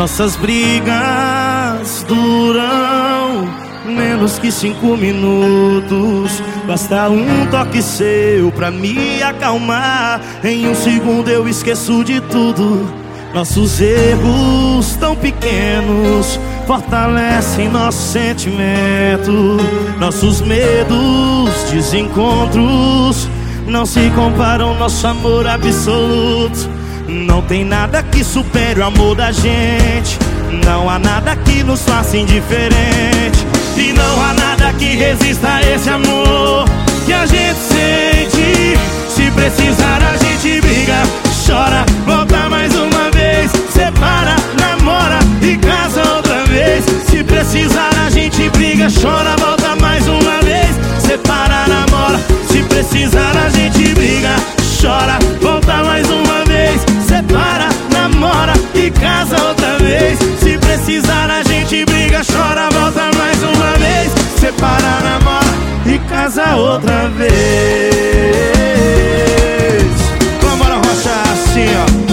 Nossas brigas duram menos que 5 minutos. Basta um toque seu pra me acalmar. Em um segundo eu esqueço de tudo. Nossos erros tão pequenos fortalecem nosso sentimento. Nossos medos, desencontros não se comparam ao nosso amor absoluto. Não tem nada que supere o amor da gente. Não há nada que nos faça indiferente. E não há nada que resista a esse amor que a gente sente. Se precisar a gente briga, chora, volta mais uma vez, separa, namora e casa outra vez. Se precisar a gente briga, chora, volta mais uma vez, separa, namora. Se precisar a gente briga, chora, volta mais uma vez, separa, namora e casa outra vez. Se precisar a gente briga, chora, volta mais uma vez, separa, namora e casa outra vez. Vamos lá, Rocha, assim, ó.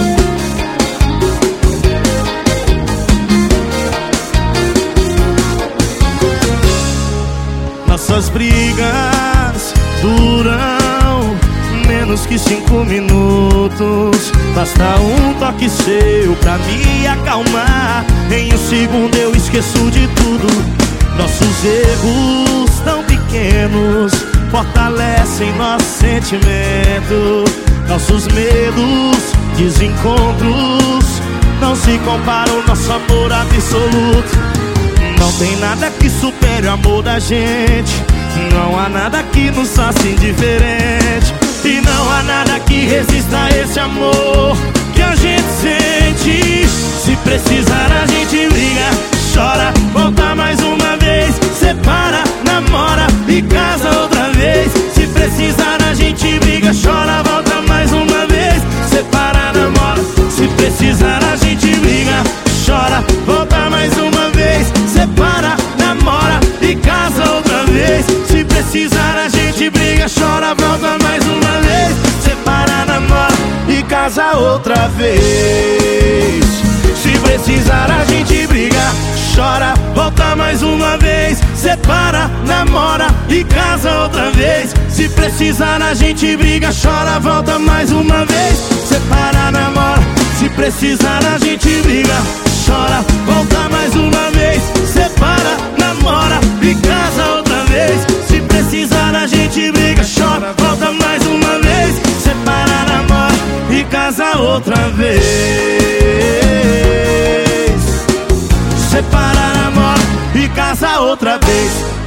Nossas brigas duram menos que 5 minutos. Basta um toque seu pra me acalmar. Em um segundo eu esqueço de tudo. Nossos erros tão pequenos fortalecem nosso sentimento. Nossos medos, desencontros não se comparam ao nosso amor absoluto. Não tem nada que supere o amor da gente. Não há nada que nos faça indiferente. E não há nada que resista a esse amor que a gente sente. Se precisar a gente briga, chora, volta mais uma vez, separa, namora e casa outra vez. Se precisar a gente briga, chora, volta mais uma vez, separa, namora. Se precisar a gente briga, chora, volta mais uma vez, separa, namora e casa outra vez. Se precisar a gente briga, chora, volta mais uma vez, separa, namora e casa outra vez. Se precisar a gente briga, chora, volta mais uma vez, separa, namora e casa outra vez. Se precisar a gente briga, chora, volta mais uma vez, separa, namora. Se precisar a gente briga, chora, volta mais uma vez, separa, namora e casa outra vez. Se precisar a gente briga, chora, volta mais uma vez, separa, namora e casa outra vez. Separa, namora e casa outra vez.